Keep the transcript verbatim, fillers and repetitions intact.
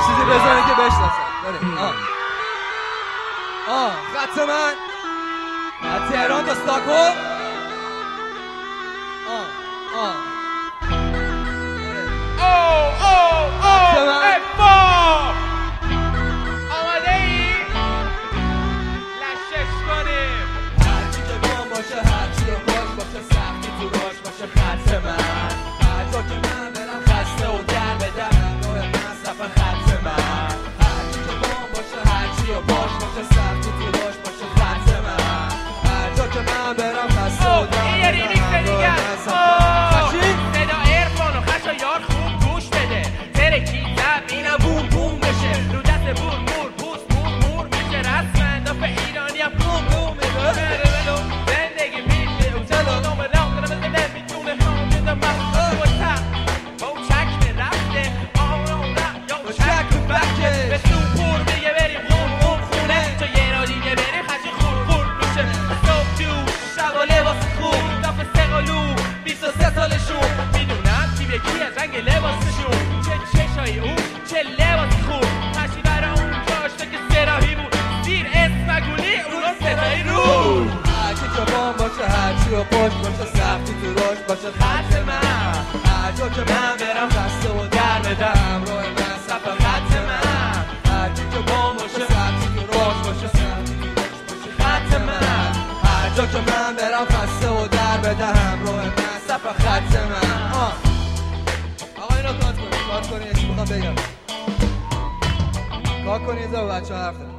چیزی بزنی که بشناسن. بریم. آه آه خط من از تهران تا استکهلم. آه آه او او او افا آماده ای؟ لشش کنیم. هرچی که بام باشه، هرچی که باش باشه، سختی تو راش باشه خط من. هر جا که من برم خسته و در بدم راه من صفحه خط من. هرچی که بام باشه، هرچی که باش باشه، سختی تو راش باشه خط من. هر جا که من برم خسته و در بدم راه من صفحه خشی. صدا ارفان و خشا یار خوب گوش بده. ترکی زمینم بوم بوم بشه. رو دست بور مور پوست مور مور میشه. رسم انداف ایرانی هم بوم بوم میشه. زندگی میشه و چلو نامه رام دارم مثل نمیتونه هم میدم من و تق با اون چکمه رفته آرام رفت یا اون چک رو بکه به سون پور میگه بریم خون خون خونه تو یه را دیگه بریم خشی خور خور میشه. صبح دوش شب و لباس خوب داف سقالو بیست و سه سالشون میدونم تیم یکی از رنگ لباسشون چه چشای اون چه لباس خوب هشی برا اون داشته که سراحی بود زیر اسمگولی اونا صدای رو. هرچی که بام باشه، هرچی و خوش باشه، سختی تو راش باشه خط من. هر جا که من برم خسته و در بدم راه من صفحه خط من. هرچی که بام باشه، سختی تو راش باشه، سختی تو راش باشه خط من. هر جا که من برم خسته و در بدم راه من صفحه خط من. آه آقا اینو کات کنی، کات کنی، یه چی میخوام بگم. کات کنی یه ذره بچه ها حرف